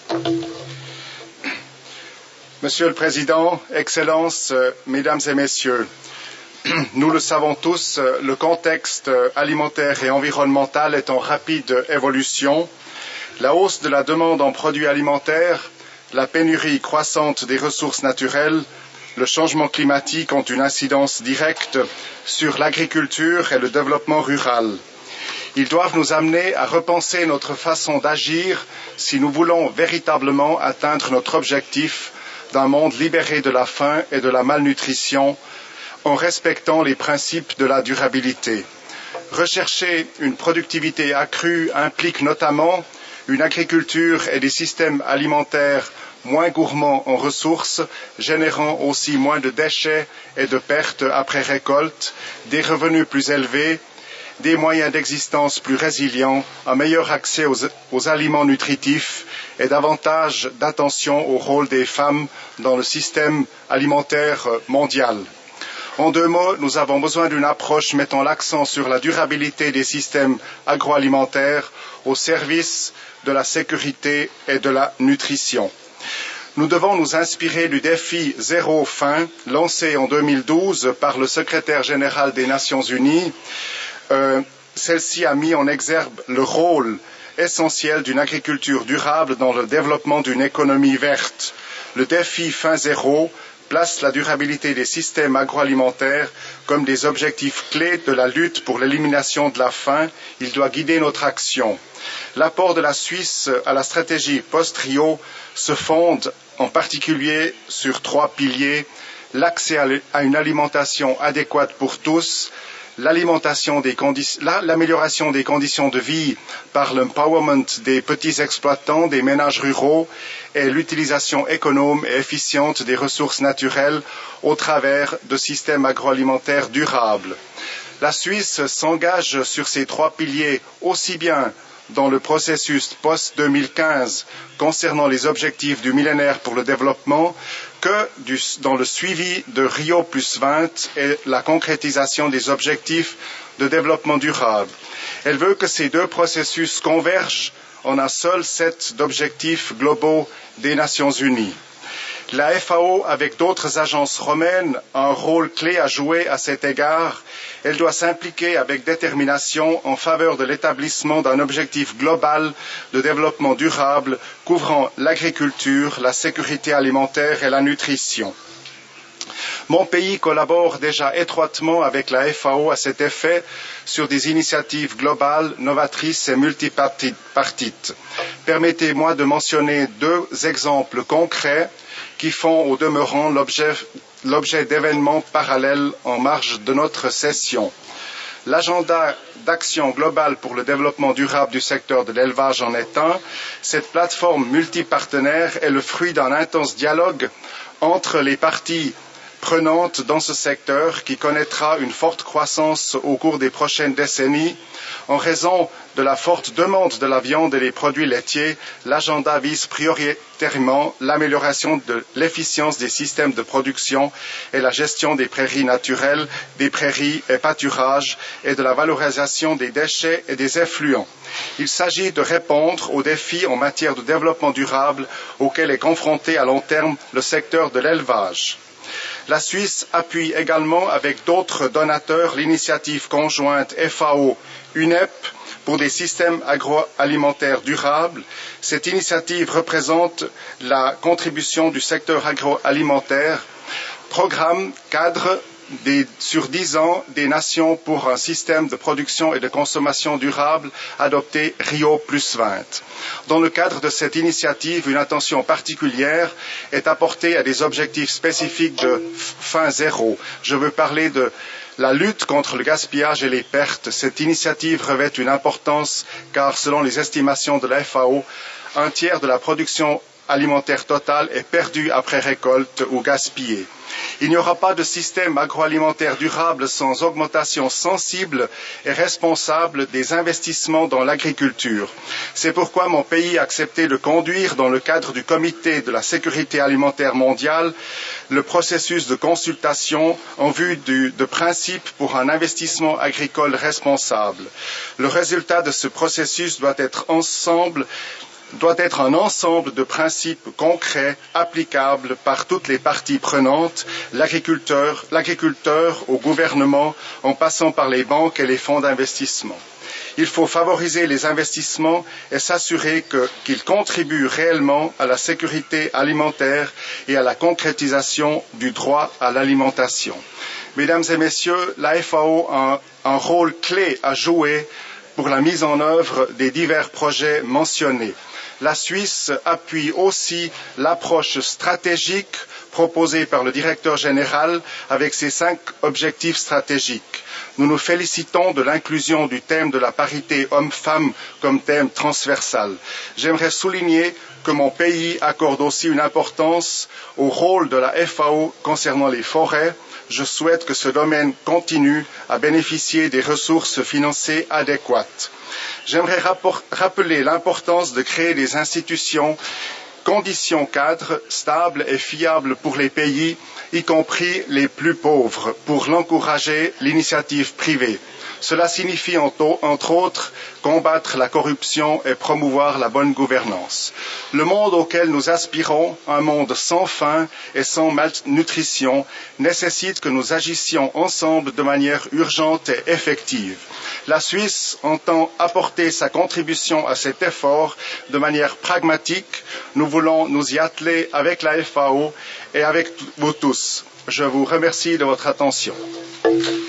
Monsieur le Président, Excellences, Mesdames et Messieurs, nous le savons tous, le contexte alimentaire et environnemental est en rapide évolution. La hausse de la demande en produits alimentaires, la pénurie croissante des ressources naturelles, le changement climatique ont une incidence directe sur l'agriculture et le développement rural. Ils doivent nous amener à repenser notre façon d'agir si nous voulons véritablement atteindre notre objectif d'un monde libéré de la faim et de la malnutrition en respectant les principes de la durabilité. Rechercher une productivité accrue implique notamment une agriculture et des systèmes alimentaires moins gourmands en ressources, générant aussi moins de déchets et de pertes après récolte, des revenus plus élevés, des moyens d'existence plus résilients, un meilleur accès aux aliments nutritifs et davantage d'attention au rôle des femmes dans le système alimentaire mondial. En deux mots, nous avons besoin d'une approche mettant l'accent sur la durabilité des systèmes agroalimentaires au service de la sécurité et de la nutrition. Nous devons nous inspirer du défi Zéro faim lancé en 2012 par le secrétaire général des Nations Unies. Celle-ci a mis en exergue le rôle essentiel d'une agriculture durable dans le développement d'une économie verte. Le défi Faim Zéro place la durabilité des systèmes agroalimentaires comme des objectifs clés de la lutte pour l'élimination de la faim. Il doit guider notre action. L'apport de la Suisse à la stratégie post-Rio se fonde en particulier sur trois piliers: l'accès à une alimentation adéquate pour tous, l'amélioration des conditions de vie par l'empowerment des petits exploitants, des ménages ruraux et l'utilisation économe et efficiente des ressources naturelles au travers de systèmes agroalimentaires durables. La Suisse s'engage sur ces trois piliers aussi bien dans le processus post-2015 concernant les objectifs du millénaire pour le développement que dans le suivi de Rio+20 et la concrétisation des objectifs de développement durable. Elle veut que ces deux processus convergent en un seul set d'objectifs globaux des Nations Unies. La FAO, avec d'autres agences romaines, a un rôle clé à jouer à cet égard. Elle doit s'impliquer avec détermination en faveur de l'établissement d'un objectif global de développement durable couvrant l'agriculture, la sécurité alimentaire et la nutrition. Mon pays collabore déjà étroitement avec la FAO à cet effet sur des initiatives globales, novatrices et multipartites. Permettez-moi de mentionner deux exemples concrets qui font au demeurant l'objet d'événements parallèles en marge de notre session. L'agenda d'action globale pour le développement durable du secteur de l'élevage en est un. Cette plateforme multipartenaire est le fruit d'un intense dialogue entre les parties prenantes dans ce secteur qui connaîtra une forte croissance au cours des prochaines décennies. En raison de la forte demande de la viande et des produits laitiers, l'agenda vise prioritairement l'amélioration de l'efficience des systèmes de production et la gestion des prairies naturelles, des prairies et pâturages et de la valorisation des déchets et des effluents. Il s'agit de répondre aux défis en matière de développement durable auxquels est confronté à long terme le secteur de l'élevage. La Suisse appuie également avec d'autres donateurs l'initiative conjointe FAO-UNEP pour des systèmes agroalimentaires durables. Cette initiative représente la contribution du secteur agroalimentaire, programme cadre sur 10 ans des nations pour un système de production et de consommation durable adopté Rio+20. Dans le cadre de cette initiative, une attention particulière est apportée à des objectifs spécifiques de faim zéro. Je veux parler de la lutte contre le gaspillage et les pertes. Cette initiative revêt une importance car, selon les estimations de la FAO, un tiers de la production alimentaire totale est perdue après récolte ou gaspillée. Il n'y aura pas de système agroalimentaire durable sans augmentation sensible et responsable des investissements dans l'agriculture. C'est pourquoi mon pays a accepté de conduire, dans le cadre du Comité de la sécurité alimentaire mondiale, le processus de consultation en vue de principes pour un investissement agricole responsable. Le résultat de ce processus doit être ensemble doit être un ensemble de principes concrets, applicables par toutes les parties prenantes, l'agriculteur au gouvernement, en passant par les banques et les fonds d'investissement. Il faut favoriser les investissements et s'assurer qu'ils contribuent réellement à la sécurité alimentaire et à la concrétisation du droit à l'alimentation. Mesdames et messieurs, la FAO a un rôle clé à jouer pour la mise en œuvre des divers projets mentionnés. La Suisse appuie aussi l'approche stratégique proposée par le directeur général avec ses 5 objectifs stratégiques. Nous nous félicitons de l'inclusion du thème de la parité homme-femme comme thème transversal. J'aimerais souligner que mon pays accorde aussi une importance au rôle de la FAO concernant les forêts. Je souhaite que ce domaine continue à bénéficier des ressources financières adéquates. J'aimerais rappeler l'importance de créer des institutions, conditions cadres stables et fiables pour les pays, y compris les plus pauvres, pour l'encourager l'initiative privée. Cela signifie entre autres combattre la corruption et promouvoir la bonne gouvernance. Le monde auquel nous aspirons, un monde sans faim et sans malnutrition, nécessite que nous agissions ensemble de manière urgente et effective. La Suisse entend apporter sa contribution à cet effort de manière pragmatique. Nous voulons nous y atteler avec la FAO et avec vous tous. Je vous remercie de votre attention.